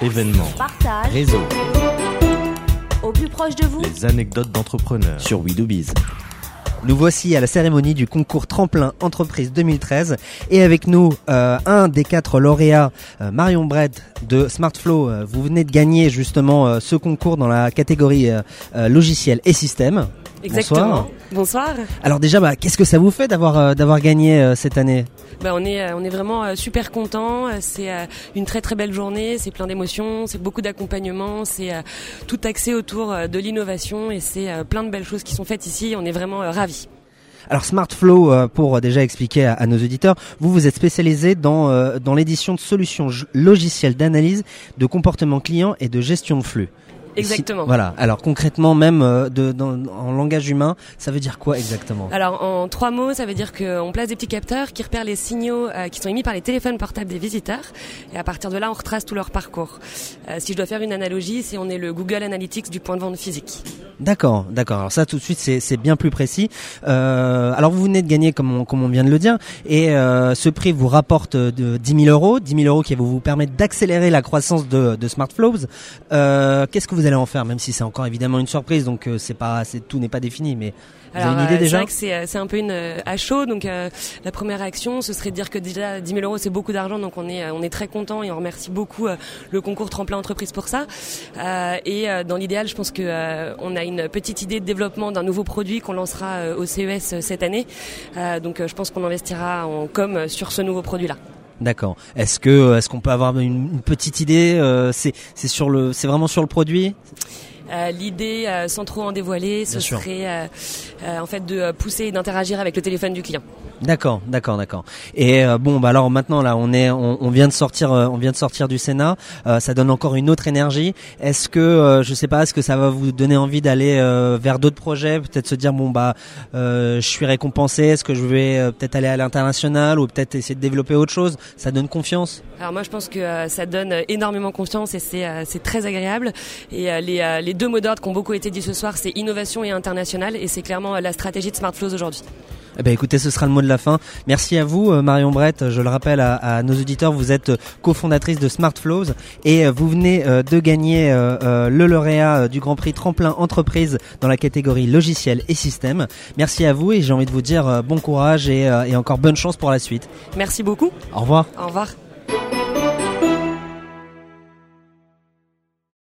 Événements, partage, réseau, au plus proche de vous. les anecdotes d'entrepreneurs sur We Do Biz. Nous voici à la cérémonie du concours Tremplin Entreprise 2013 et avec nous un des 4 lauréats, Marion Brett de Smartflow. Vous venez de gagner justement ce concours dans la catégorie logiciel et système. Exactement. Bonsoir. Alors déjà, qu'est-ce que ça vous fait d'avoir gagné cette année ? On est vraiment super contents. C'est une très très belle journée. C'est plein d'émotions. C'est beaucoup d'accompagnement. C'est tout axé autour de l'innovation et c'est plein de belles choses qui sont faites ici. On est vraiment ravis. Alors Smartflow, pour déjà expliquer à nos auditeurs, vous êtes spécialisé dans l'édition de solutions logicielles d'analyse de comportement client et de gestion de flux. Exactement. Voilà. Alors concrètement, même en langage humain, ça veut dire quoi exactement ? Alors en 3 mots, ça veut dire qu'on place des petits capteurs qui repèrent les signaux qui sont émis par les téléphones portables des visiteurs, et à partir de là, on retrace tout leur parcours. Si je dois faire une analogie, on est le Google Analytics du point de vente physique. D'accord. Alors ça, tout de suite, c'est bien plus précis. Alors vous venez de gagner, comme on vient de le dire, et ce prix vous rapporte de 10 000 € qui vous permettent d'accélérer la croissance de Smartflow. Qu'est-ce que vous allez en faire, même si c'est encore évidemment une surprise, donc tout n'est pas défini, mais vous avez une idée déjà ? C'est vrai que c'est un peu à chaud, donc la première réaction, ce serait de dire que déjà 10 000 € c'est beaucoup d'argent, donc on est très content et on remercie beaucoup le concours Tremplin Entreprise pour ça. Et dans l'idéal, je pense que on a une petite idée de développement d'un nouveau produit qu'on lancera au CES cette année. Donc je pense qu'on investira en com sur ce nouveau produit-là. D'accord. Est-ce qu'on peut avoir une petite idée ? C'est vraiment sur le produit ? L'idée, sans trop en dévoiler, ce serait en fait de pousser et d'interagir avec le téléphone du client. D'accord. Et alors maintenant là, on vient de sortir du Sénat. Ça donne encore une autre énergie. Est-ce que est-ce que ça va vous donner envie d'aller vers d'autres projets, peut-être se dire je suis récompensé. Est-ce que je vais peut-être aller à l'international ou peut-être essayer de développer autre chose ? Ça donne confiance ? Alors moi je pense que ça donne énormément confiance et c'est très agréable. Et les 2 mots d'ordre qui ont beaucoup été dit ce soir, c'est innovation et international, et c'est clairement la stratégie de Smartflow aujourd'hui. Écoutez, ce sera le mot de la fin. Merci à vous, Marion Brett. Je le rappelle à nos auditeurs, vous êtes cofondatrice de Smartflow et vous venez de gagner le lauréat du Grand Prix Tremplin Entreprise dans la catégorie logiciel et système. Merci à vous et j'ai envie de vous dire bon courage et encore bonne chance pour la suite. Merci beaucoup. Au revoir. Au revoir.